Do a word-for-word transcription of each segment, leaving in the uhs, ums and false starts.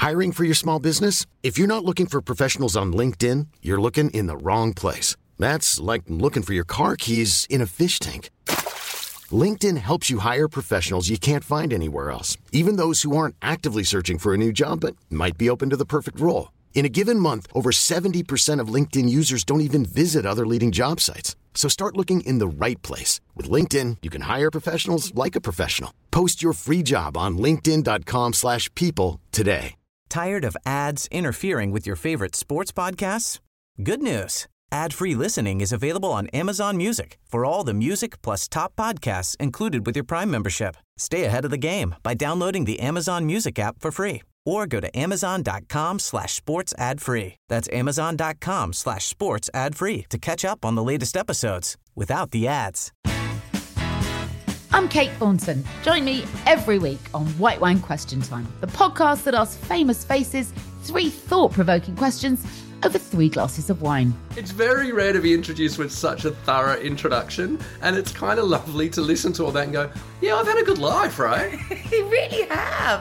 Hiring for your small business? If you're not looking for professionals on LinkedIn, you're looking in the wrong place. That's like looking for your car keys in a fish tank. LinkedIn helps you hire professionals you can't find anywhere else, even those who aren't actively searching for a new job but might be open to the perfect role. In a given month, over seventy percent of LinkedIn users don't even visit other leading job sites. So start looking in the right place. With LinkedIn, you can hire professionals like a professional. Post your free job on linkedin.com slash people today. Tired of ads interfering with your favorite sports podcasts? Good news. Ad-free listening is available on Amazon Music for all the music plus top podcasts included with your Prime membership. Stay ahead of the game by downloading the Amazon Music app for free or go to amazon.com slash sports ad free. That's amazon.com slash sports ad free to catch up on the latest episodes without the ads. I'm Kate Thornton. Join me every week on White Wine Question Time, the podcast that asks famous faces three thought-provoking questions over three glasses of wine. It's very rare to be introduced with such a thorough introduction, and it's kind of lovely to listen to all that and go, yeah, I've had a good life, right? You really have.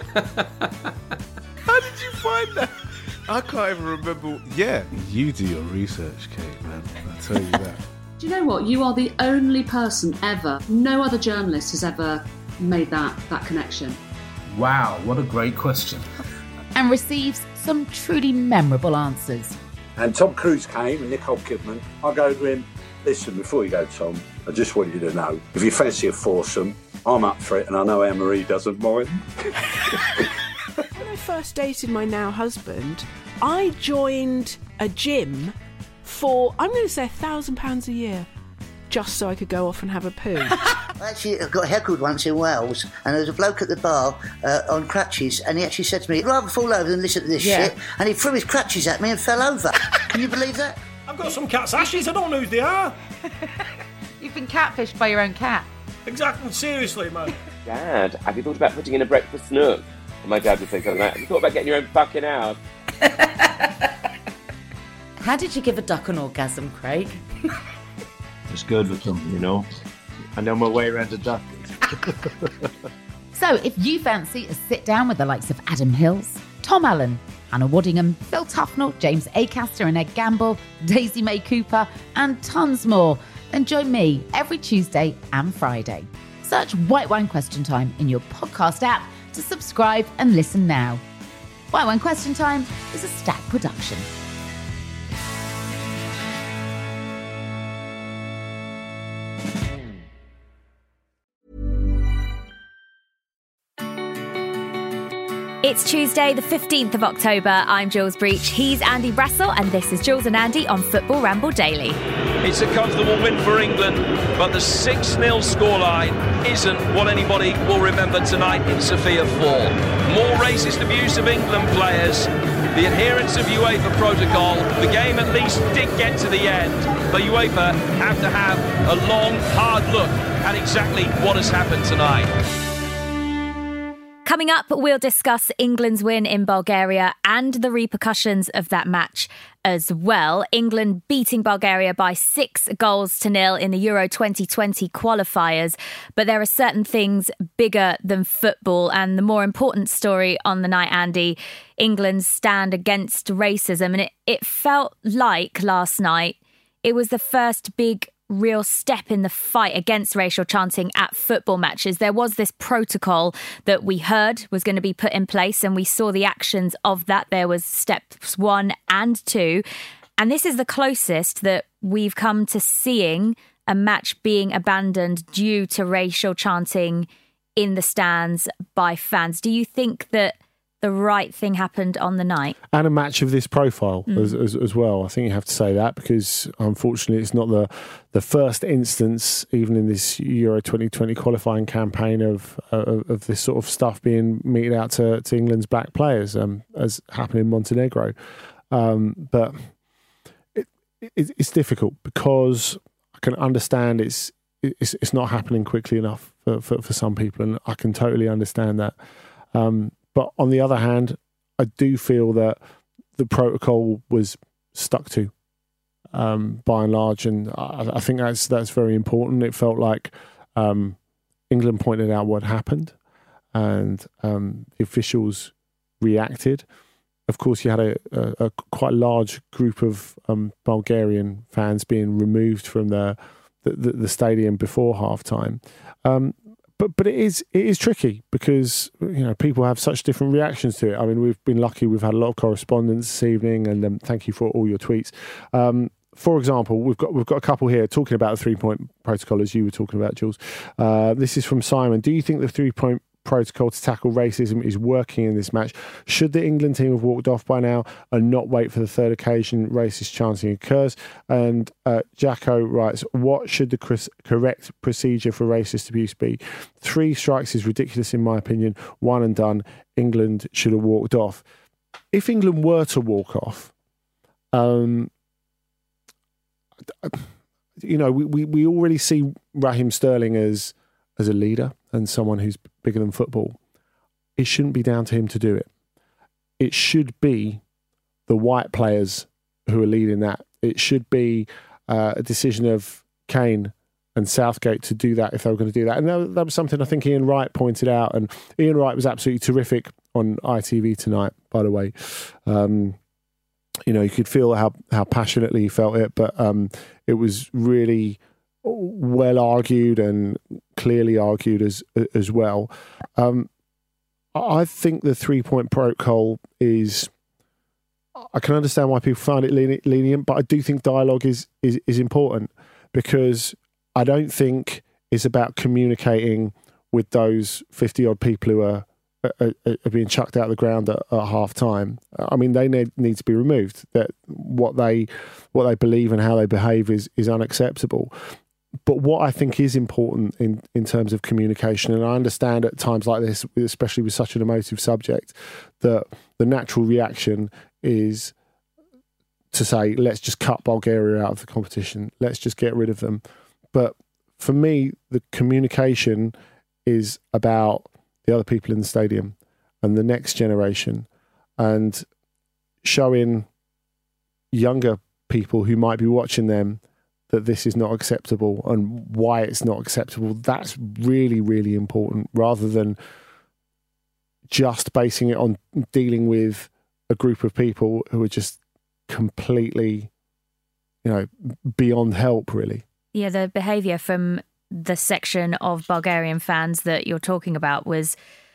How did you find that? I can't even remember. Yeah, you do your research, Kate, man. I'll tell you that. Do you know what? You are the only person ever, no other journalist has ever made that, that connection. Wow, what a great question. And receives some truly memorable answers. And Tom Cruise came and Nicole Kidman. I go to him, listen, before you go, Tom, I just want you to know, if you fancy a foursome, I'm up for it, and I know Anne-Marie doesn't mind. When I first dated my now husband, I joined a gym for, I'm going to say, a thousand pounds a year, just so I could go off and have a poo. Actually, I got heckled once in Wales, and there was a bloke at the bar uh, on crutches, and he actually said to me, I'd rather fall over than listen to this Yeah. shit, and he threw his crutches at me and fell over. Can you believe that? I've got some cat's ashes, I don't know who they are. You've been catfished by your own cat. Exactly, seriously, man. Dad, have you thought about putting in a breakfast nook? And my dad would say something like, have you thought about getting your own fucking house? How did you give a duck an orgasm, Craig? It's good with them, you know. I know my way around a duck. So if you fancy a sit down with the likes of Adam Hills, Tom Allen, Hannah Waddingham, Phil Tufnell, James Acaster and Ed Gamble, Daisy May Cooper, and tons more, then join me every Tuesday and Friday. Search White Wine Question Time in your podcast app to subscribe and listen now. White Wine Question Time is a Stack production. It's Tuesday, the fifteenth of October. I'm Jules Breach. He's Andy Brassel, and this is Jules and Andy on Football Ramble Daily. It's a comfortable win for England, but the six nil scoreline isn't what anybody will remember tonight in Sofia four. More racist abuse of England players, the adherence of UEFA protocol. The game at least did get to the end, but UEFA have to have a long, hard look at exactly what has happened tonight. Coming up, we'll discuss England's win in Bulgaria and the repercussions of that match as well. England beating Bulgaria by six goals to nil in the Euro twenty twenty qualifiers. But there are certain things bigger than football, and the more important story on the night, Andy, England's stand against racism. And it, it felt like last night it was the first big real step in the fight against racial chanting at football matches. There was this protocol that we heard was going to be put in place, and we saw the actions of that. There was steps one and two, and this is the closest that we've come to seeing a match being abandoned due to racial chanting in the stands by fans. Do you think that the right thing happened on the night? And a match of this profile Mm. as, as as well. I think you have to say that, because unfortunately it's not the the first instance, even in this Euro twenty twenty qualifying campaign, of uh, of this sort of stuff being meted out to, to England's black players, um, as happened in Montenegro. Um, but it, it, it's difficult, because I can understand it's it's, it's not happening quickly enough for, for, for some people, and I can totally understand that. Um, But on the other hand, I do feel that the protocol was stuck to, um, by and large, and I, I think that's that's very important. It felt like um, England pointed out what happened, and um, the officials reacted. Of course, you had a, a, a quite large group of um, Bulgarian fans being removed from the the, the stadium before half time. Um, but but it is it is tricky because you know people have such different reactions to it. I mean, we've been lucky; we've had a lot of correspondence this evening, and um, thank you for all your tweets. Um, for example, we've got we've got a couple here talking about the three point protocol, as you were talking about, Jules. Uh, this is from Simon. Do you think the three point protocol to tackle racism is working in this match? Should the England team have walked off by now and not wait for the third occasion racist chanting occurs? And uh, Jacko writes, what should the cor- correct procedure for racist abuse be? Three strikes is ridiculous in my opinion. One and done. England should have walked off. If England were to walk off, um, you know, we, we, we already see Raheem Sterling as as a leader and someone who's bigger than football. It shouldn't be down to him to do it. It should be the white players who are leading that. It should be uh, a decision of Kane and Southgate to do that if they were going to do that. And that, that was something I think Ian Wright pointed out. And Ian Wright was absolutely terrific on I T V tonight, by the way. Um, you know, you could feel how, how passionately he felt it, but um, it was really well argued and clearly argued as as well. Um, I think the three-point protocol is... I can understand why people find it lenient, but I do think dialogue is, is, is important because I don't think it's about communicating with those fifty-odd people who are, are, are being chucked out of the ground at, at half-time. I mean, they need, need to be removed. That what they what they believe and how they behave is, is unacceptable. But what I think is important in, in terms of communication, and I understand at times like this, especially with such an emotive subject, that the natural reaction is to say, let's just cut Bulgaria out of the competition. Let's just get rid of them. But for me, the communication is about the other people in the stadium and the next generation and showing younger people who might be watching them that this is not acceptable and why it's not acceptable. That's really, really important, rather than just basing it on dealing with a group of people who are just completely, you know, beyond help, really. Yeah, the behaviour from the section of Bulgarian fans that you're talking about was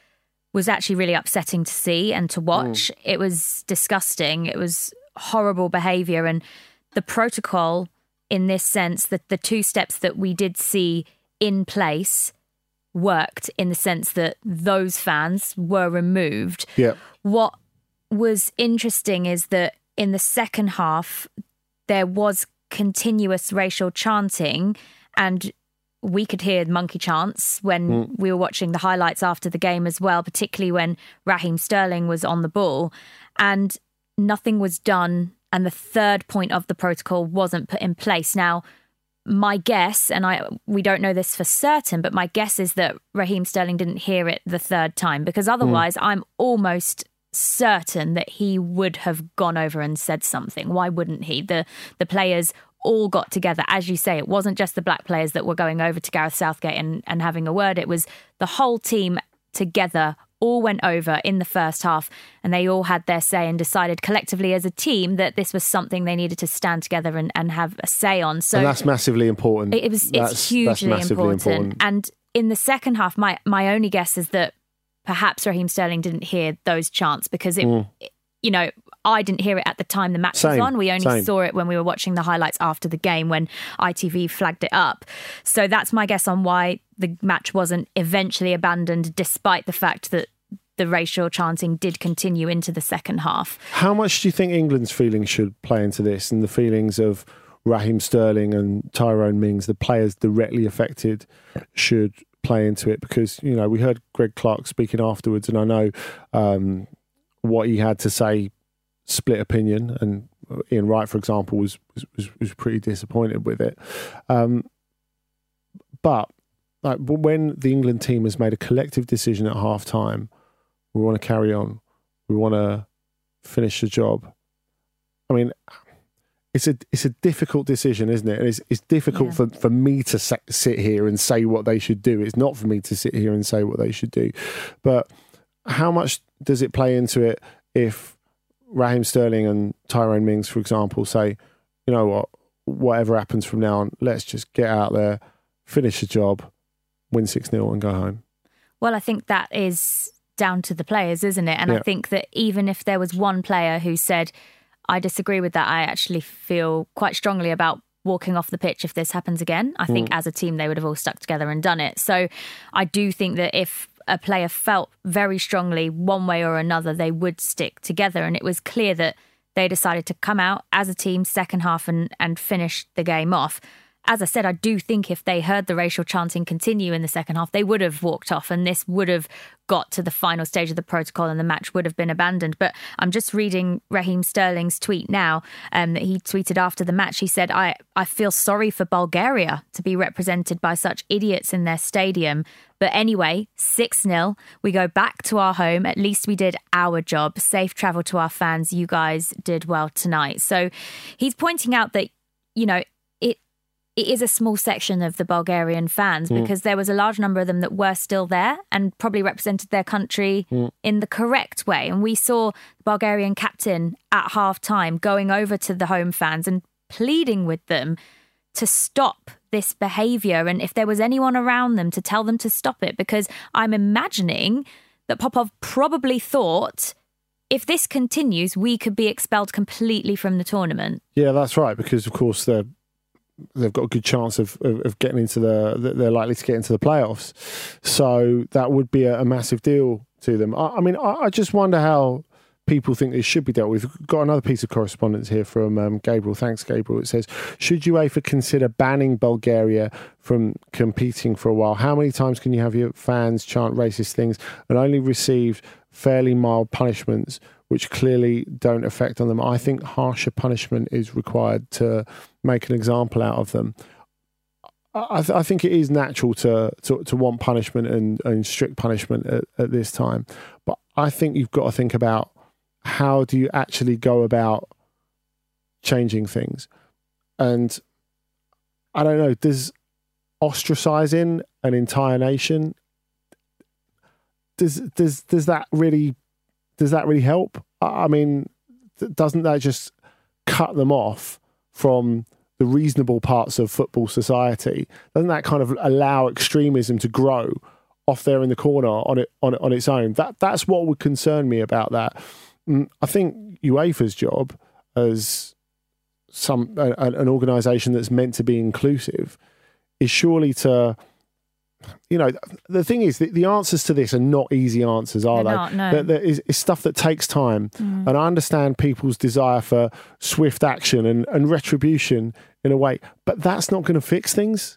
was actually really upsetting to see and to watch. Mm. It was disgusting. It was horrible behaviour, and the protocol, in this sense, that the two steps that we did see in place worked in the sense that those fans were removed. Yeah. What was interesting is that in the second half, there was continuous racial chanting, and we could hear monkey chants when mm. we were watching the highlights after the game as well, particularly when Raheem Sterling was on the ball, and nothing was done. And the third point of the protocol wasn't put in place. Now, my guess, and I we don't know this for certain, but my guess is that Raheem Sterling didn't hear it the third time, because otherwise mm. I'm almost certain that he would have gone over and said something. Why wouldn't he? The the players all got together. As you say, it wasn't just the black players that were going over to Gareth Southgate and, and having a word. It was the whole team together, all went over in the first half, and they all had their say and decided collectively as a team that this was something they needed to stand together and, and have a say on. So and that's massively important. It was that's, it's hugely that's important. important. And in the second half, my my only guess is that perhaps Raheem Sterling didn't hear those chants because it, mm. you know, I didn't hear it at the time the match Same. was on. We only Same. saw it when we were watching the highlights after the game when I T V flagged it up. So that's my guess on why the match wasn't eventually abandoned, despite the fact that the racial chanting did continue into the second half. How much do you think England's feelings should play into this, and the feelings of Raheem Sterling and Tyrone Mings, the players directly affected, should play into it? Because, you know, we heard Greg Clark speaking afterwards, and I know um, what he had to say split opinion, and Ian Wright, for example, was was, was pretty disappointed with it. Um, but like, when the England team has made a collective decision at half time, we want to carry on, we want to finish the job. I mean, it's a it's a difficult decision, isn't it? It's it's difficult yeah. for, for me to sit here and say what they should do. It's not for me to sit here and say what they should do. But how much does it play into it if Raheem Sterling and Tyrone Mings, for example, say, you know what, whatever happens from now on, let's just get out there, finish the job, win six nil and go home? Well, I think that is down to the players, isn't it? And yeah. I think that even if there was one player who said, I disagree with that, I actually feel quite strongly about walking off the pitch if this happens again. I think mm. as a team, they would have all stuck together and done it. So I do think that if a player felt very strongly one way or another, they would stick together. And it was clear that they decided to come out as a team second half and, and finish the game off. As I said, I do think if they heard the racial chanting continue in the second half, they would have walked off and this would have got to the final stage of the protocol and the match would have been abandoned. But I'm just reading Raheem Sterling's tweet now um, that he tweeted after the match. He said, I, I feel sorry for Bulgaria to be represented by such idiots in their stadium. But anyway, six nil. We go back to our home. At least we did our job. Safe travel to our fans. You guys did well tonight. So he's pointing out that, you know, it is a small section of the Bulgarian fans mm. because there was a large number of them that were still there and probably represented their country mm. in the correct way. And we saw the Bulgarian captain at half time going over to the home fans and pleading with them to stop this behaviour. And if there was anyone around them, to tell them to stop it, because I'm imagining that Popov probably thought, if this continues, we could be expelled completely from the tournament. Yeah, that's right, because of course they're they've got a good chance of, of, of getting into the, they're likely to get into the playoffs. So that would be a, a massive deal to them. I, I mean, I, I just wonder how people think this should be dealt with. We've got another piece of correspondence here from um, Gabriel. Thanks, Gabriel. It says, should UEFA consider banning Bulgaria from competing for a while? How many times can you have your fans chant racist things and only receive fairly mild punishments, which clearly don't affect on them? I think harsher punishment is required to make an example out of them. I, th- I think it is natural to, to, to want punishment and, and strict punishment at, at this time. But I think you've got to think about, how do you actually go about changing things? And I don't know, does ostracizing an entire nation, does does does that really does that really help? I mean, doesn't that just cut them off from the reasonable parts of football society? Doesn't that kind of allow extremism to grow off there in the corner on it on on its own? That that's what would concern me about that. I think UEFA's job as some a, an organisation that's meant to be inclusive is surely to, you know, the thing is, the, the answers to this are not easy answers, are They're they? Not, no. There, there is, it's stuff that takes time. Mm. And I understand people's desire for swift action and, and retribution in a way, but that's not going to fix things.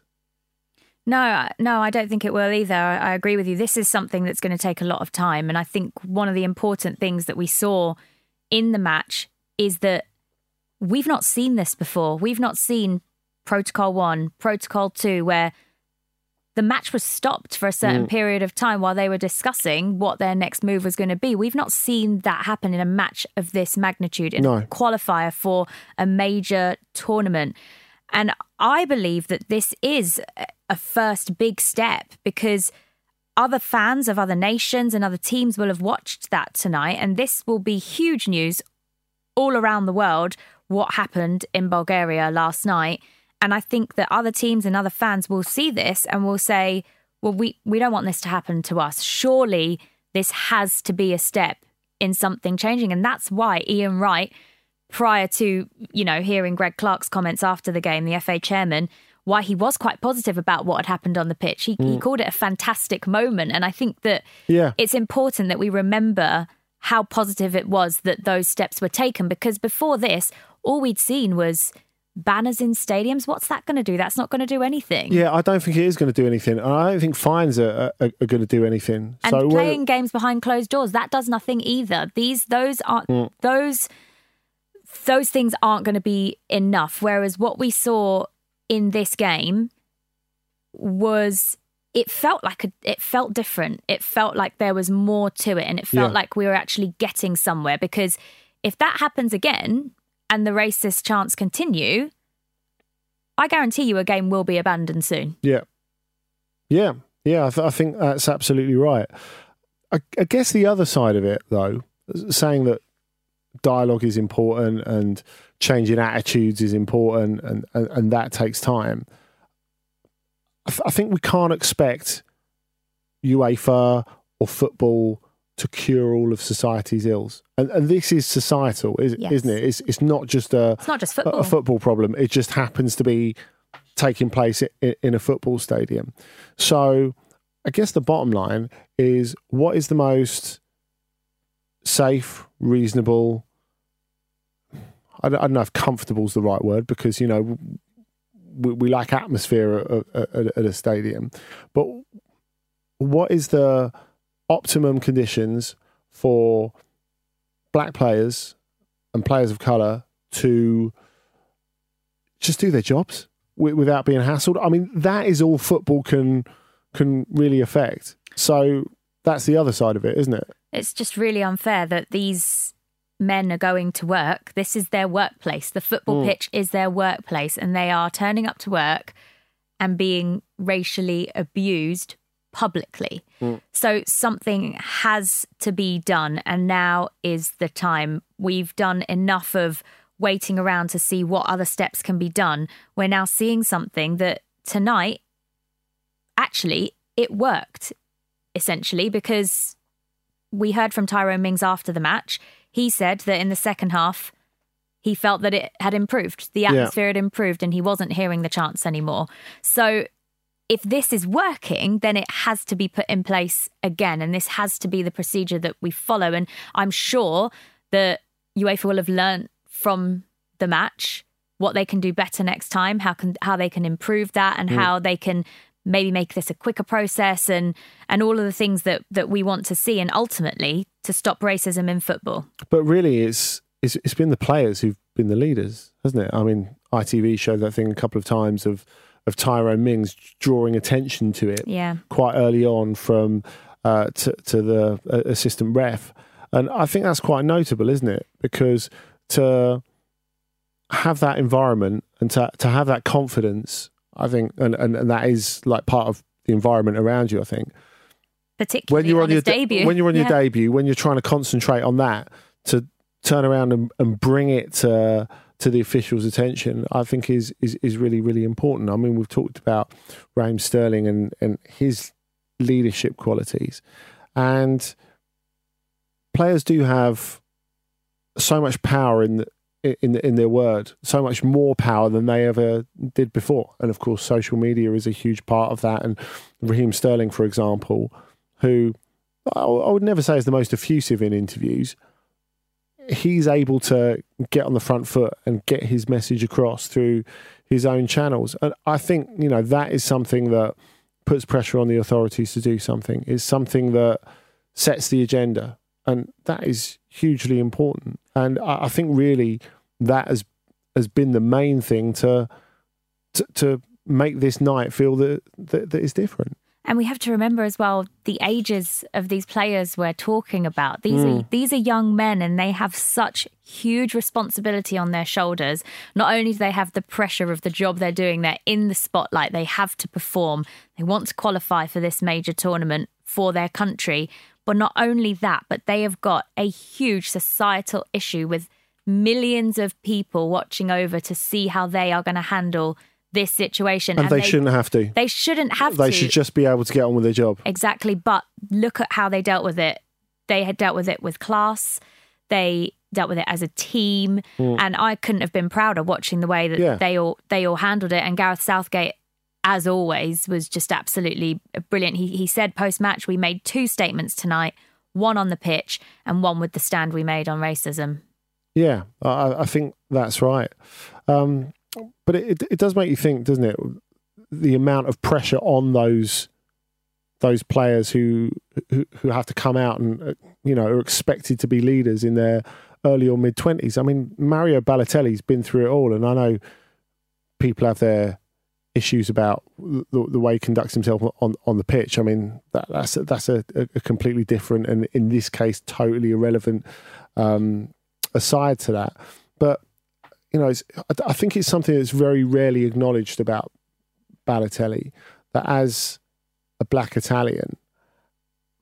No, no, I don't think it will either. I, I agree with you. This is something that's going to take a lot of time. And I think one of the important things that we saw in the match is that we've not seen this before. We've not seen Protocol one, Protocol two, where the match was stopped for a certain mm. period of time while they were discussing what their next move was going to be. We've not seen that happen in a match of this magnitude, in no. a qualifier for a major tournament. And I believe that this is a first big step, because other fans of other nations and other teams will have watched that tonight. And this will be huge news all around the world, what happened in Bulgaria last night. And I think that other teams and other fans will see this and will say, well, we, we don't want this to happen to us. Surely this has to be a step in something changing. And that's why Ian Wright, prior to, you know, hearing Greg Clark's comments after the game, the F A chairman, why he was quite positive about what had happened on the pitch. He, mm. he called it a fantastic moment. And I think that yeah. it's important that we remember how positive it was that those steps were taken, because before this, all we'd seen was banners in stadiums. What's that going to do? That's not going to do anything. Yeah, I don't think it is going to do anything. And I don't think fines are, are, are going to do anything. And so playing games behind closed doors, that does nothing either. These, those aren't, mm. those, those things aren't going to be enough. Whereas what we saw in this game was, it felt like a, it felt different. It felt like there was more to it, and it felt yeah. like we were actually getting somewhere. Because if that happens again and the racist chants continue, I guarantee you a game will be abandoned soon. Yeah, yeah, yeah. I, th- I think that's absolutely right. I, I guess the other side of it, though, saying that dialogue is important and changing attitudes is important and, and, and that takes time. I, th- I think we can't expect UEFA or football to cure all of society's ills. And, and this is societal, is, Yes. isn't it? It's, it's not just a, It's not just football. a football problem. It just happens to be taking place in, in a football stadium. So I guess the bottom line is, what is the most safe, reasonable, I don't, I don't know if comfortable is the right word, because, you know, we, we like atmosphere at, at, at a stadium, but what is the optimum conditions for black players and players of colour to just do their jobs w- without being hassled? I mean, that is all football can can really affect. So that's the other side of it, isn't it? It's just really unfair that these men are going to work. This is their workplace. The football Mm. pitch is their workplace, and they are turning up to work and being racially abused publicly. Mm. So something has to be done, and now is the time. We've done enough of waiting around to see what other steps can be done. We're now seeing something that tonight, actually, it worked, essentially, because we heard from Tyrone Mings after the match. He said that in the second half, he felt that it had improved. The atmosphere Yeah. had improved and he wasn't hearing the chants anymore. So if this is working, then it has to be put in place again. And this has to be the procedure that we follow. And I'm sure that UEFA will have learnt from the match what they can do better next time, how can how they can improve that, and Mm. how they can maybe make this a quicker process, and and all of the things that that we want to see, and ultimately to stop racism in football. But really, it's, it's it's been the players who've been the leaders, hasn't it? I mean, I T V showed that thing a couple of times of of Tyrone Mings drawing attention to it Yeah. quite early on from uh, to, to the uh, assistant ref. And I think that's quite notable, isn't it? Because to have that environment and to, to have that confidence, I think, and, and, and that is like part of the environment around you, I think. Particularly When you're on, on your his de- debut. when you're on your Yeah. debut, when you're trying to concentrate on that, to turn around and, and bring it to to the officials' attention, I think is, is is really, really important. I mean, we've talked about Raheem Sterling and, and his leadership qualities, and players do have so much power in the, in in their word, so much more power than they ever did before. And of course, social media is a huge part of that. And Raheem Sterling, for example, who I I would never say is the most effusive in interviews, he's able to get on the front foot and get his message across through his own channels. And I think, you know, that is something that puts pressure on the authorities to do something. It's something that sets the agenda. And that is hugely important. And I, I think really that has has been the main thing to to, to make this night feel that, that that is different. And we have to remember as well the ages of these players we're talking about. These Mm. are these are young men, and they have such huge responsibility on their shoulders. Not only do they have the pressure of the job they're doing, they're in the spotlight, they have to perform, they want to qualify for this major tournament for their country. But not only that, but they have got a huge societal issue with millions of people watching over to see how they are going to handle this situation. And, they, shouldn't have to. They shouldn't have They to. should just be able to get on with their job. Exactly. But look at how they dealt with it. They had dealt with it with class. They dealt with it as a team. Mm. And I couldn't have been prouder watching the way that Yeah. they all they all handled it. And Gareth Southgate, as always, was just absolutely brilliant. He he said post-match, we made two statements tonight, one on the pitch and one with the stand we made on racism. Yeah, I, I think that's right. Um, but it, it does make you think, doesn't it? The amount of pressure on those those players who who, who have to come out and uh, you know are expected to be leaders in their early or mid twenties. I mean, Mario Balotelli's been through it all, and I know people have their issues about the, the way he conducts himself on, on the pitch. I mean, that, that's a, that's a, a completely different and in this case totally irrelevant um, aside to that. But you know, it's, I think it's something that's very rarely acknowledged about Balotelli, that as a black Italian,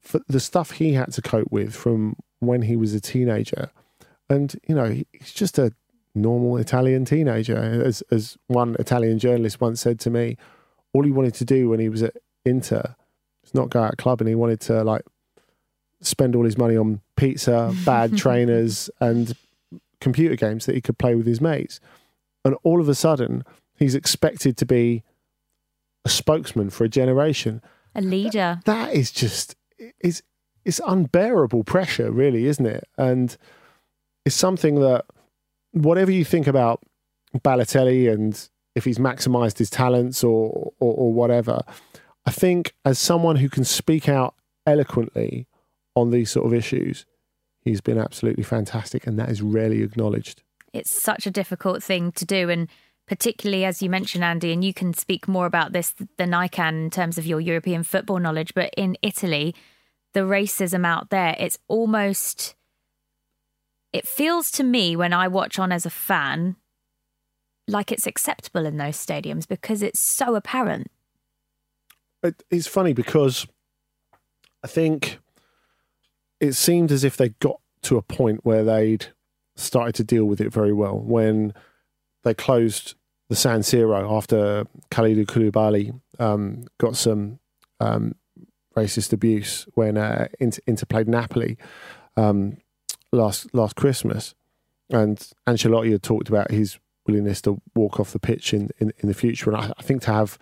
for the stuff he had to cope with from when he was a teenager. And, you know, he's just a normal Italian teenager. As, as one Italian journalist once said to me, all he wanted to do when he was at Inter was not go out clubbing. He wanted to, like, spend all his money on pizza, bad trainers, and computer games that he could play with his mates. And all of a sudden, he's expected to be a spokesman for a generation. A leader. That, that is just, it's, it's unbearable pressure, really, isn't it? And it's something that, whatever you think about Balotelli and if he's maximised his talents or, or or whatever, I think as someone who can speak out eloquently on these sort of issues, he's been absolutely fantastic, and that is rarely acknowledged. It's such a difficult thing to do, and particularly, as you mentioned, Andy, and you can speak more about this than I can in terms of your European football knowledge, but in Italy, the racism out there, it's almost... It feels to me, when I watch on as a fan, like it's acceptable in those stadiums because it's so apparent. It, it's funny because I think it seemed as if they got to a point where they'd started to deal with it very well. When they closed the San Siro after Kalidou Koulibaly um, got some um, racist abuse when uh, Inter, Inter played Napoli um, last last Christmas, and Ancelotti had talked about his willingness to walk off the pitch in, in, in the future. And I, I think to have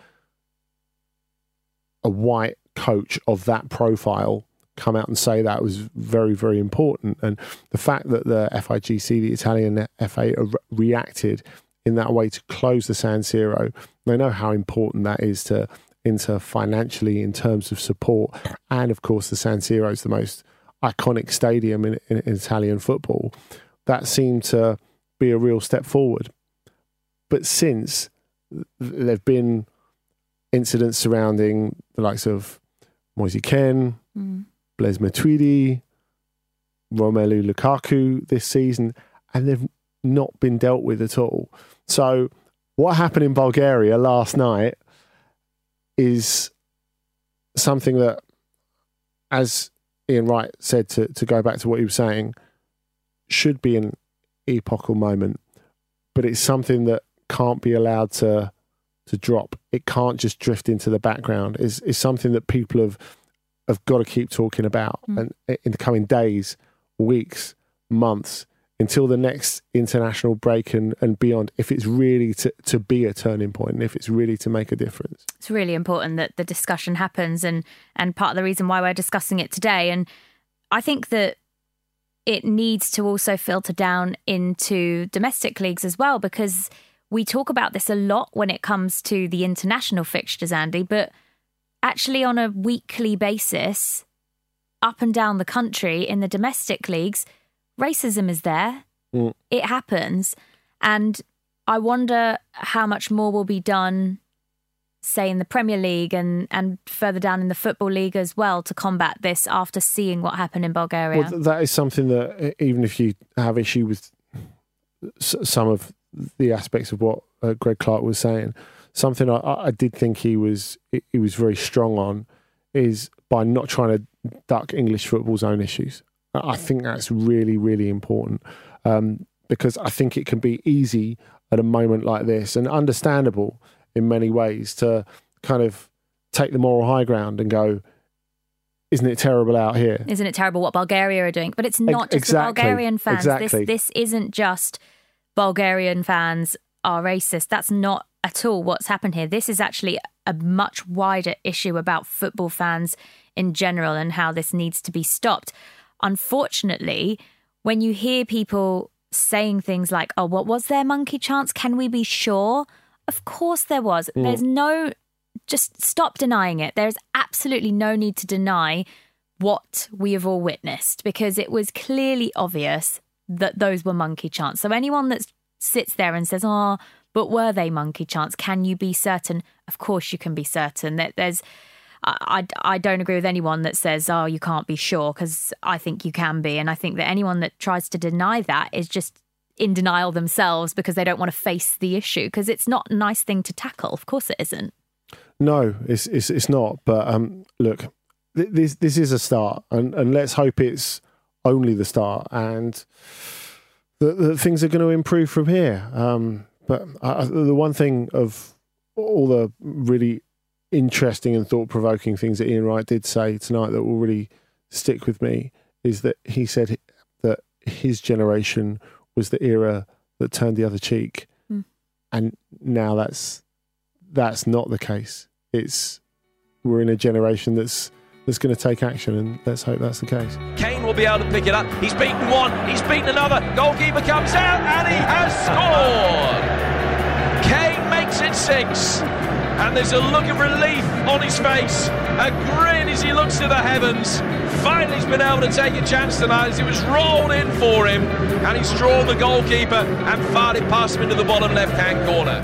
a white coach of that profile come out and say that was very, very important. And the fact that the F I G C, the Italian F A, re- reacted in that way to close the San Siro, they know how important that is to Inter financially in terms of support. And of course, the San Siro is the most iconic stadium in, in, in Italian football. That seemed to be a real step forward. But since, there have been incidents surrounding the likes of Moise Kean, mm. Blaise Matuidi, Romelu Lukaku this season, and they've not been dealt with at all. So what happened in Bulgaria last night is something that, as Ian Wright said, to, to go back to what he was saying, should be an epochal moment, but it's something that can't be allowed to to drop. It can't just drift into the background. It's, it's something that people have have got to keep talking about, mm. and in the coming days, weeks, months, until the next international break and, and beyond, if it's really to, to be a turning point and if it's really to make a difference. It's really important that the discussion happens, and, and part of the reason why we're discussing it today. And I think that it needs to also filter down into domestic leagues as well, because we talk about this a lot when it comes to the international fixtures, Andy, but actually on a weekly basis, up and down the country in the domestic leagues, racism is there. Mm. It happens. And I wonder how much more will be done, say, in the Premier League and, and further down in the Football League as well, to combat this after seeing what happened in Bulgaria. Well, that is something that, even if you have issue with some of the aspects of what uh, Greg Clark was saying, something I, I did think he was he was very strong on is by not trying to duck English football's own issues. I think that's really, really important, um, because I think it can be easy at a moment like this, and understandable in many ways, to kind of take the moral high ground and go, isn't it terrible out here? Isn't it terrible what Bulgaria are doing? But it's not just exactly. the Bulgarian fans. Exactly. This, this isn't just Bulgarian fans are racist. That's not at all what's happened here. This is actually a much wider issue about football fans in general and how this needs to be stopped. Unfortunately, when you hear people saying things like, oh, what was there monkey chants? Can we be sure? Of course there was. Mm. There's no, just stop denying it. There's absolutely no need to deny what we have all witnessed, because it was clearly obvious that those were monkey chants. So anyone that sits there and says, oh, but were they monkey chants? Can you be certain? Of course you can be certain. That there's, I, I, I don't agree with anyone that says, oh, you can't be sure, because I think you can be. And I think that anyone that tries to deny that is just in denial themselves, because they don't want to face the issue, because it's not a nice thing to tackle. Of course it isn't. No, it's it's, it's not. But um, look, th- this this is a start, and, and let's hope it's only the start, and that, that things are going to improve from here. Um, but I, the one thing of all the really interesting and thought-provoking things that Ian Wright did say tonight that will really stick with me is that he said that his generation was the era that turned the other cheek, mm. and now that's that's not the case. It's we're in a generation that's that's going to take action, and let's hope that's the case. Kane will be able to pick it up. He's beaten one, he's beaten another. Goalkeeper comes out and he has scored. Kane makes it six, and there's a look of relief on his face, a grin as he looks to the heavens. Finally he's been able to take a chance tonight as it was rolled in for him, and he's drawn the goalkeeper and fired it past him into the bottom left-hand corner.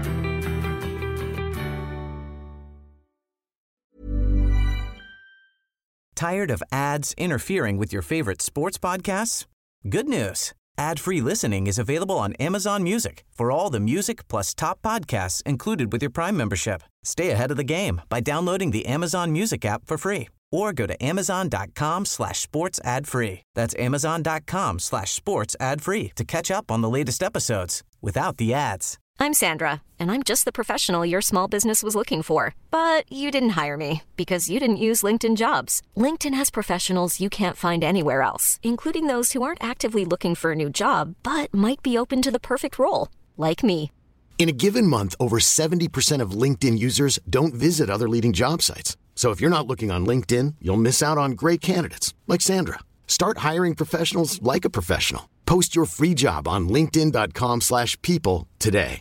Tired of ads interfering with your favorite sports podcasts? Good news. Ad-free listening is available on Amazon Music for all the music plus top podcasts included with your Prime membership. Stay ahead of the game by downloading the Amazon Music app for free or go to amazon.com slash sports ad free. That's amazon.com slash sports ad free to catch up on the latest episodes without the ads. I'm Sandra, and I'm just the professional your small business was looking for. But you didn't hire me because you didn't use LinkedIn Jobs. LinkedIn has professionals you can't find anywhere else, including those who aren't actively looking for a new job, but might be open to the perfect role, like me. In a given month, over seventy percent of LinkedIn users don't visit other leading job sites. So if you're not looking on LinkedIn, you'll miss out on great candidates like Sandra. Start hiring professionals like a professional. Post your free job on linkedin.com slash people today.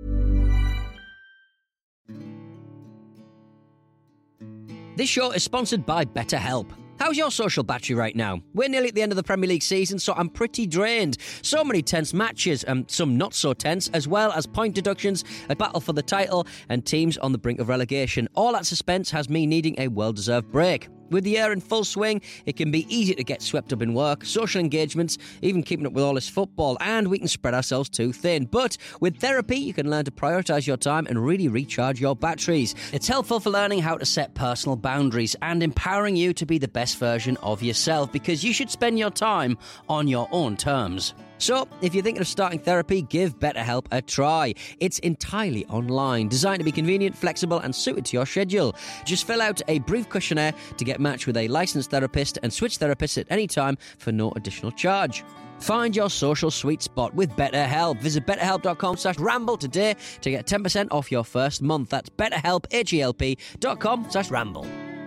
This show is sponsored by BetterHelp. How's your social battery right now? We're nearly at the end of the Premier League season, so I'm pretty drained. So many tense matches, and some not so tense, as well as point deductions, a battle for the title, and teams on the brink of relegation. All that suspense has me needing a well-deserved break. With the year in full swing, it can be easy to get swept up in work, social engagements, even keeping up with all this football, and we can spread ourselves too thin. But with therapy, you can learn to prioritise your time and really recharge your batteries. It's helpful for learning how to set personal boundaries and empowering you to be the best version of yourself, because you should spend your time on your own terms. So, if you're thinking of starting therapy, give BetterHelp a try. It's entirely online, designed to be convenient, flexible, and suited to your schedule. Just fill out a brief questionnaire to get matched with a licensed therapist and switch therapists at any time for no additional charge. Find your social sweet spot with BetterHelp. Visit betterhelp.com slash ramble today to get ten percent off your first month. That's betterhelp, H-E-L-P dot com slash ramble.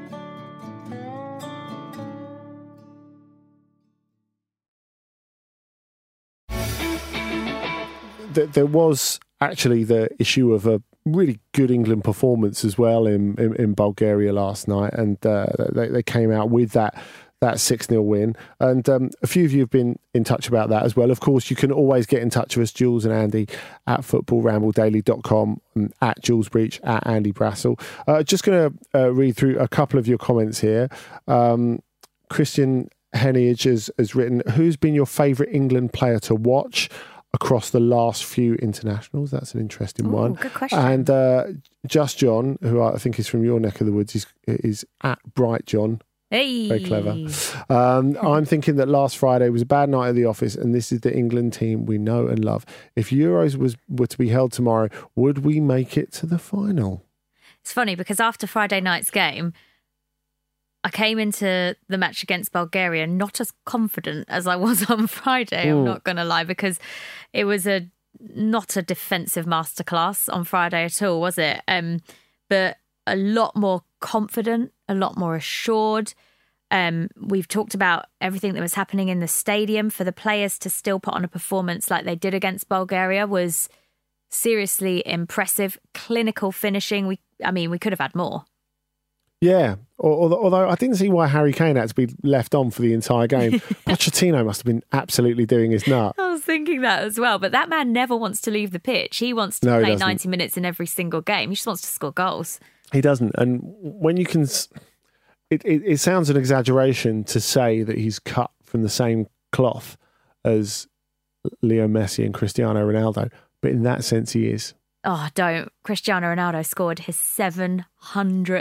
There was actually the issue of a really good England performance as well in, in, in Bulgaria last night, and uh, they, they came out with that that six nil win. And um, a few of you have been in touch about that as well. Of course, you can always get in touch with us, Jules and Andy, at football ramble daily dot com, and at Jules Breach, at Andy Brassel. Uh, just going to uh, read through a couple of your comments here. Um, Christian Henniage has, has written, who's been your favourite England player to watch across the last few internationals? That's an interesting Ooh, one. Good question. And uh, Just John, who I think is from your neck of the woods, is, is at Bright John. Hey. Very clever. Um, I'm thinking that last Friday was a bad night at the office, and this is the England team we know and love. If Euros was were to be held tomorrow, would we make it to the final? It's funny because after Friday night's game, I came into the match against Bulgaria not as confident as I was on Friday, I'm not going to lie, because it was a not a defensive masterclass on Friday at all, was it? Um, but a lot more confident, a lot more assured. Um, we've talked about everything that was happening in the stadium. For the players to still put on a performance like they did against Bulgaria was seriously impressive. Clinical finishing. We, I mean, we could have had more. Yeah, although, although I didn't see why Harry Kane had to be left on for the entire game. Pochettino must have been absolutely doing his nut. I was thinking that as well. But that man never wants to leave the pitch. He wants to no, play ninety minutes in every single game. He just wants to score goals. He doesn't. And when you can... It, it, it sounds an exaggeration to say that he's cut from the same cloth as Leo Messi and Cristiano Ronaldo. But in that sense, he is. Oh, don't. Cristiano Ronaldo scored his seven hundredth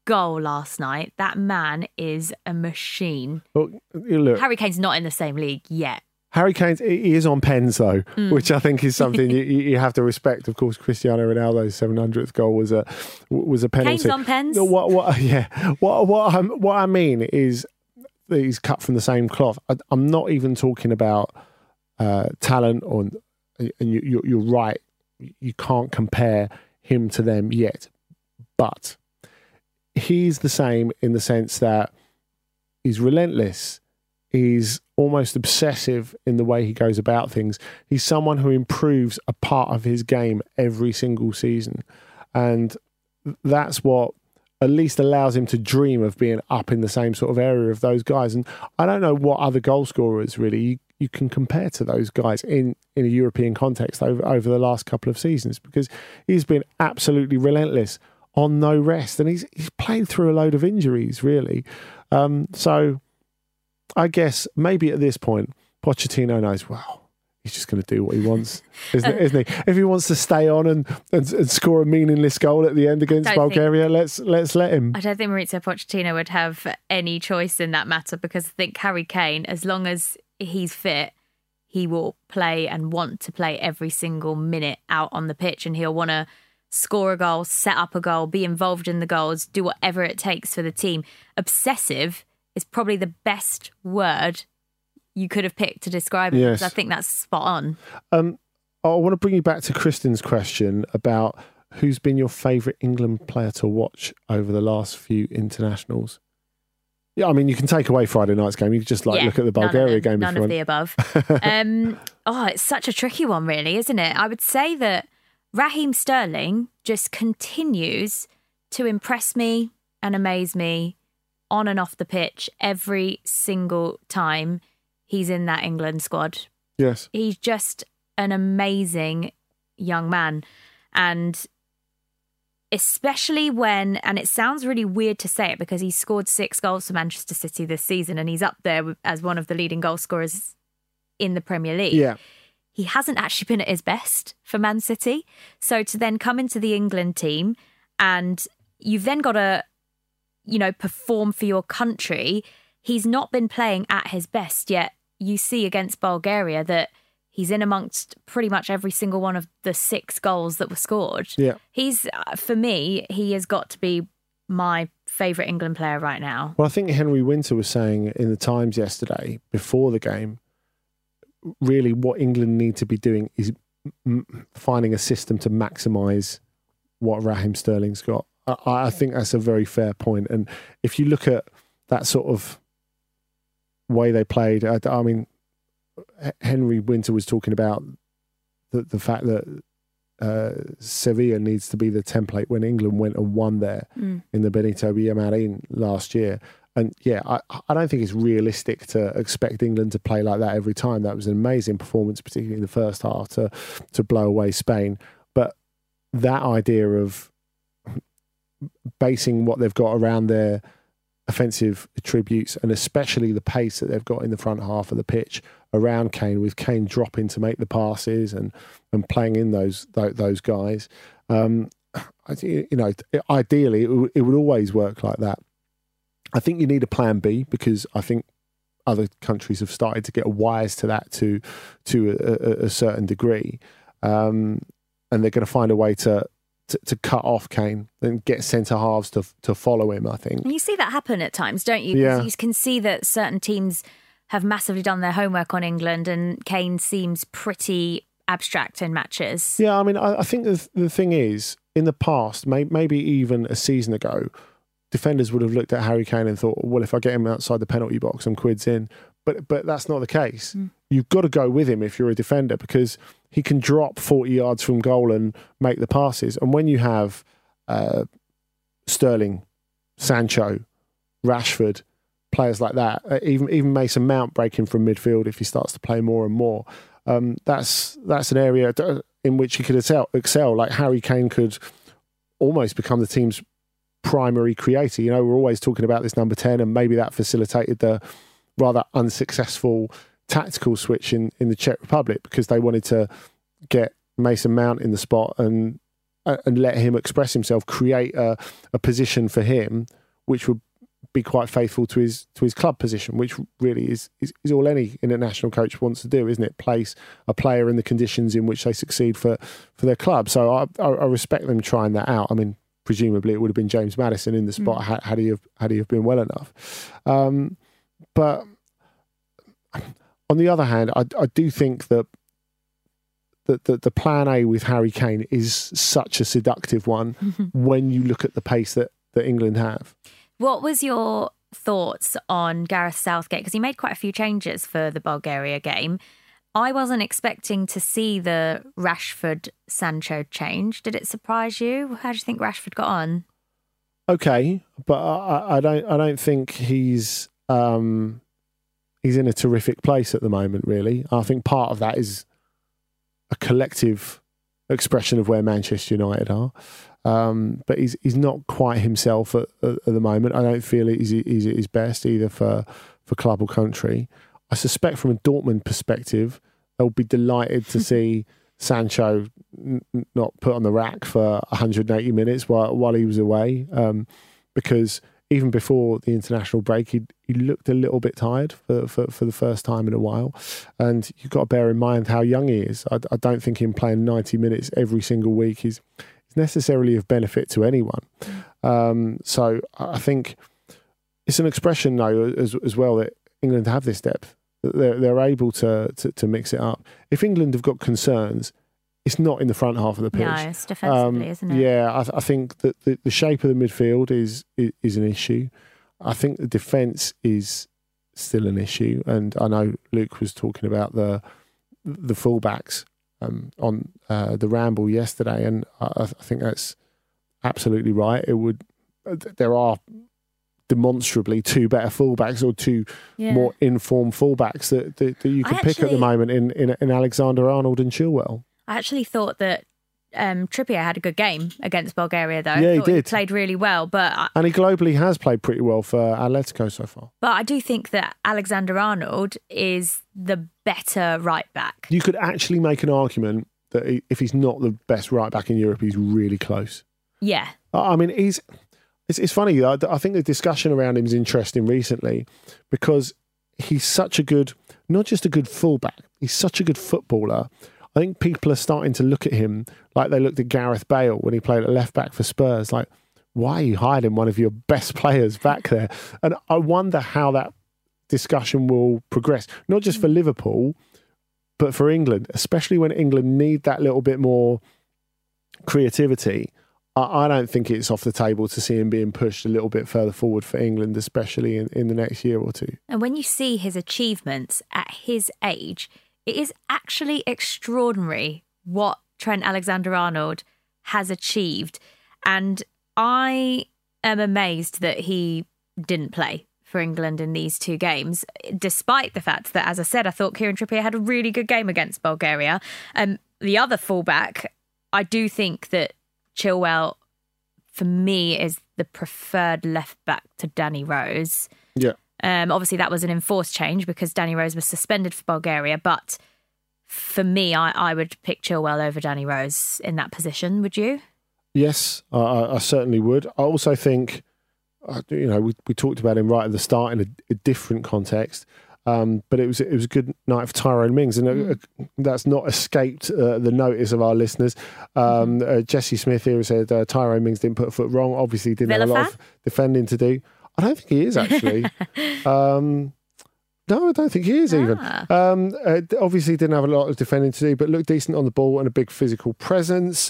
goal last night. That man is a machine. Well, look, Harry Kane's not in the same league yet. Harry Kane, he is on pens though, Mm. which I think is something you, you have to respect. Of course, Cristiano Ronaldo's seven hundredth goal was a was a penalty. Kane's on pens. What? What? Yeah. What? What? I'm, what I mean is, that he's cut from the same cloth. I, I'm not even talking about uh, talent, or and you, you're, you're right. You can't compare him to them yet, but he's the same in the sense that he's relentless. He's almost obsessive in the way he goes about things. He's someone who improves a part of his game every single season. And that's what at least allows him to dream of being up in the same sort of area of those guys. And I don't know what other goal scorers really you, you can compare to those guys in, in a European context over, over the last couple of seasons, because he's been absolutely relentless on no rest. And he's, he's played through a load of injuries, really. Um, so... I guess maybe at this point, Pochettino knows, well, he's just going to do what he wants, isn't, isn't he? If he wants to stay on and, and, and score a meaningless goal at the end against Bulgaria, think, let's let's let him. I don't think Maurizio Pochettino would have any choice in that matter, because I think Harry Kane, as long as he's fit, he will play and want to play every single minute out on the pitch, and he'll want to score a goal, set up a goal, be involved in the goals, do whatever it takes for the team. Obsessive is probably the best word you could have picked to describe it. Yes. I think that's spot on. Um, I want to bring you back to Kristen's question about who's been your favourite England player to watch over the last few internationals. Yeah, I mean, you can take away Friday night's game. You can just like Yeah, look at the none of Bulgaria them, game. None if you of want. the above. um, oh, it's such a tricky one, really, isn't it? I would say that Raheem Sterling just continues to impress me and amaze me on and off the pitch every single time he's in that England squad. Yes. He's just an amazing young man. And especially when, and it sounds really weird to say it because he scored six goals for Manchester City this season and he's up there as one of the leading goal scorers in the Premier League. Yeah. He hasn't actually been at his best for Man City. So to then come into the England team and you've then got to, you know, perform for your country. He's not been playing at his best yet. You see against Bulgaria that he's in amongst pretty much every single one of the six goals that were scored. Yeah. He's, uh, for me, he has got to be my favourite England player right now. Well, I think Henry Winter was saying in the Times yesterday, before the game, really what England need to be doing is m- finding a system to maximise what Raheem Sterling's got. I, I think that's a very fair point. And if you look at that sort of way they played, I, I mean, Henry Winter was talking about the, the fact that uh, Sevilla needs to be the template when England went and won there mm. in the Benito Villamarín last year. And yeah, I, I don't think it's realistic to expect England to play like that every time. That was an amazing performance, particularly in the first half, to to blow away Spain. But that idea of basing what they've got around their offensive attributes and especially the pace that they've got in the front half of the pitch around Kane, with Kane dropping to make the passes and and playing in those those guys, um, I think, you know, ideally it, w- it would always work like that. I think you need a plan B because I think other countries have started to get wise to that to to a, a, a certain degree, um, and they're going to find a way to. To, to cut off Kane and get centre halves to to follow him, I think. And you see that happen at times, don't you? Yeah. You can see that certain teams have massively done their homework on England and Kane seems pretty abstract in matches. Yeah, I mean, I, I think the, the thing is, in the past, may, maybe even a season ago, defenders would have looked at Harry Kane and thought, well, if I get him outside the penalty box, I'm quids in. But but that's not the case. Mm. You've got to go with him if you're a defender because he can drop forty yards from goal and make the passes. And when you have uh, Sterling, Sancho, Rashford, players like that, uh, even even Mason Mount breaking from midfield if he starts to play more and more, um, that's that's an area in which he could excel, excel. Like Harry Kane could almost become the team's primary creator. You know, we're always talking about this number ten, and maybe that facilitated the rather unsuccessful tactical switch in, in the Czech Republic because they wanted to get Mason Mount in the spot and and let him express himself, create a, a position for him, which would be quite faithful to his to his club position, which really is, is is all any international coach wants to do, isn't it? Place a player in the conditions in which they succeed for, for their club. So I, I, I respect them trying that out. I mean, presumably it would have been James Maddison in the spot mm. had, had he have had he have been well enough. Um, but on the other hand, I, I do think that the, the the plan A with Harry Kane is such a seductive one when you look at the pace that, that England have. What was your thoughts on Gareth Southgate? Because he made quite a few changes for the Bulgaria game. I wasn't expecting to see the Rashford-Sancho change. Did it surprise you? How do you think Rashford got on? Okay, but I, I don't. I don't think he's um, he's in a terrific place at the moment. Really, I think part of that is a collective expression of where Manchester United are. Um, but he's he's not quite himself at, at, at the moment. I don't feel he's, he's at his best either for, for club or country. I suspect from a Dortmund perspective, they'll be delighted to see Sancho n- not put on the rack for one hundred eighty minutes while while he was away, um, because even before the international break, he he looked a little bit tired for, for, for the first time in a while. And you've got to bear in mind how young he is. I, I don't think him playing ninety minutes every single week is necessarily of benefit to anyone. Um, so I think it's an expression, though, as, as well, that England have this depth. They're, they're able to, to to mix it up. If England have got concerns, it's not in the front half of the pitch. No, it's defensively, um, isn't it? Yeah, I, I think that the, the shape of the midfield is, is is an issue. I think the defence is still an issue. And I know Luke was talking about the the fullbacks Um, on uh, the ramble yesterday, and I, I think that's absolutely right. It would. There are demonstrably two better fullbacks or two yeah. more informed fullbacks that, that, that you could pick at the moment in, in in Alexander Arnold and Chilwell. I actually thought that um, Trippier had a good game against Bulgaria, though. Yeah, I he thought did. He played really well, but I, and he globally has played pretty well for Atletico so far. But I do think that Alexander Arnold is the better right back. You could actually make an argument that he, if he's not the best right back in Europe, he's really close. Yeah. I mean, he's. It's, it's funny. I, I think the discussion around him is interesting recently because he's such a good, not just a good fullback, he's such a good footballer. I think people are starting to look at him like they looked at Gareth Bale when he played at left back for Spurs. Like, why are you hiding one of your best players back there? And I wonder how that discussion will progress, not just for Liverpool, but for England, especially when England need that little bit more creativity. I, I don't think it's off the table to see him being pushed a little bit further forward for England, especially in, in the next year or two. And when you see his achievements at his age, it is actually extraordinary what Trent Alexander-Arnold has achieved. And I am amazed that he didn't play for England in these two games, despite the fact that, as I said, I thought Kieran Trippier had a really good game against Bulgaria. Um, the other fullback, I do think that Chilwell, for me, is the preferred left back to Danny Rose. Yeah. Um, obviously, that was an enforced change because Danny Rose was suspended for Bulgaria. But for me, I, I would pick Chilwell over Danny Rose in that position. Would you? Yes, I, I certainly would. I also think, you know, we, we talked about him right at the start in a, a different context, um, but it was it was a good night for Tyrone Mings, and mm. uh, that's not escaped uh, the notice of our listeners. Um, mm-hmm. uh, Jesse Smith here said uh, Tyrone Mings didn't put a foot wrong. Obviously, didn't Villa have a lot fan? of defending to do. I don't think he is, actually. um, no, I don't think he is ah. even. Um, uh, obviously, didn't have a lot of defending to do, but looked decent on the ball and a big physical presence.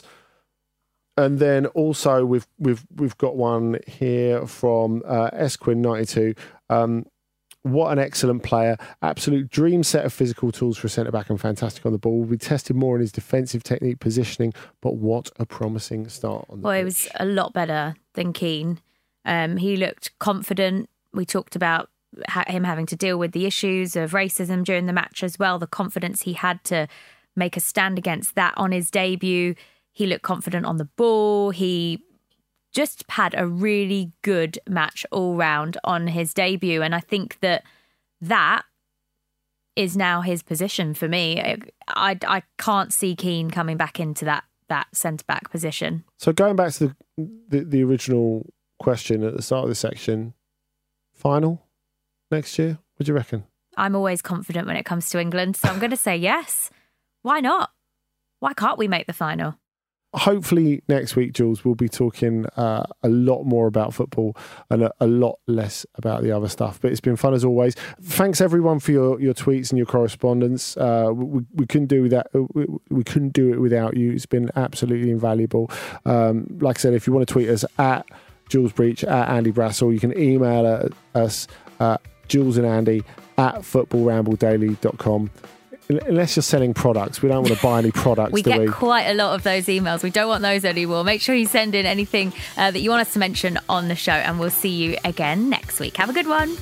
And then also we've we've we've got one here from uh, Esquin ninety-two. Um, what an excellent player! Absolute dream set of physical tools for a centre back and fantastic on the ball. Will be tested more in his defensive technique, positioning. But what a promising start on the Well, pitch. it was a lot better than Keane. Um, he looked confident. We talked about ha- him having to deal with the issues of racism during the match as well. The confidence he had to make a stand against that on his debut. He looked confident on the ball. He just had a really good match all round on his debut. And I think that that is now his position for me. I, I can't see Keane coming back into that that centre-back position. So going back to the, the the original question at the start of the section, final next year, what do you reckon? I'm always confident when it comes to England, so I'm going to say yes. Why not? Why can't we make the final? Hopefully next week, Jules, we'll be talking uh, a lot more about football and a, a lot less about the other stuff. But it's been fun as always. Thanks everyone for your, your tweets and your correspondence. Uh, we, we couldn't do that. We, we couldn't do it without you. It's been absolutely invaluable. Um, like I said, if you want to tweet us at Jules Breach, at Andy Brassel, you can email us at Jules and Andy at football ramble daily dot com. Unless you're selling products, we don't want to buy any products. We do get we? quite a lot of those emails. We don't want those anymore. Make sure you send in anything uh, that you want us to mention on the show, and we'll see you again next week. Have a good one.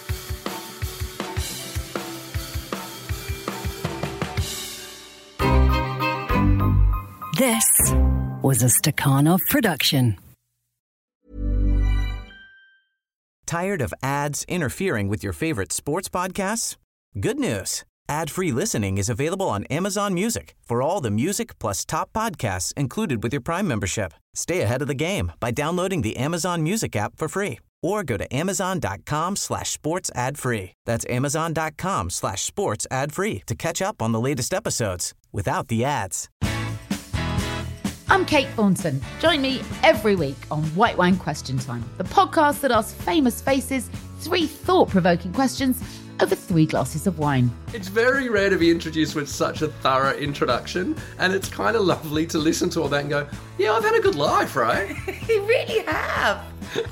This was a Stakhanov production. Tired of ads interfering with your favorite sports podcasts? Good news. Ad-free listening is available on Amazon Music for all the music plus top podcasts included with your Prime membership. Stay ahead of the game by downloading the Amazon Music app for free or go to amazon.com slash sports ad free. That's amazon.com slash sports ad free to catch up on the latest episodes without the ads. I'm Kate Thornton. Join me every week on White Wine Question Time, the podcast that asks famous faces three thought-provoking questions over three glasses of wine. It's very rare to be introduced with such a thorough introduction, and it's kind of lovely to listen to all that and go, yeah, I've had a good life, right? You really have.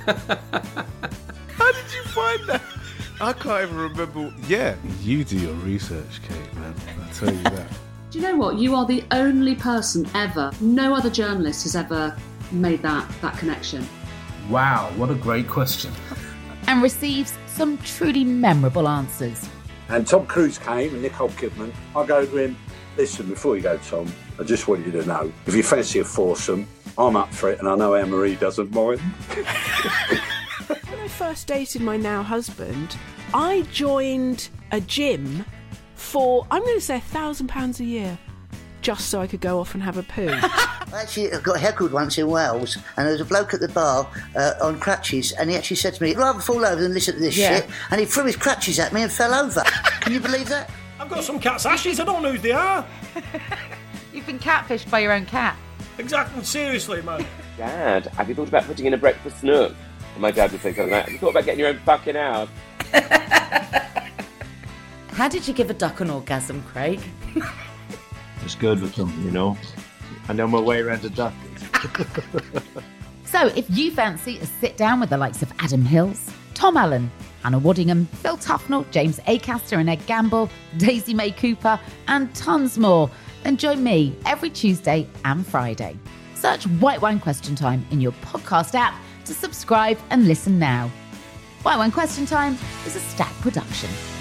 How did you find that? I can't even remember. Yeah, you do your research, Kate, man. I tell you that. Do you know what? You are the only person ever, no other journalist has ever made that, that connection. Wow, what a great question. And receives some truly memorable answers. And Tom Cruise came and Nicole Kidman. I go to him, listen, before you go, Tom, I just want you to know, if you fancy a foursome, I'm up for it, and I know Anne-Marie doesn't mind. When I first dated my now husband, I joined a gym for, I'm going to say, a thousand pounds a year, just so I could go off and have a poo. Actually, I got heckled once in Wales, and there was a bloke at the bar uh, on crutches, and he actually said to me, I'd rather fall over than listen to this Yeah. shit, and he threw his crutches at me and fell over. Can you believe that? I've got some cat's ashes, I don't know who they are. You've been catfished by your own cat. Exactly, seriously, man. Dad, have you thought about putting in a breakfast nook? And my dad would say something like, have you thought about getting your own fucking house? How did you give a duck an orgasm, Craig? It's good with them, you know. I know my way around a duck. So if you fancy a sit down with the likes of Adam Hills, Tom Allen, Hannah Waddingham, Phil Tufnell, James Acaster and Ed Gamble, Daisy May Cooper, and tons more, then join me every Tuesday and Friday. Search White Wine Question Time in your podcast app to subscribe and listen now. White Wine Question Time is a Stack production.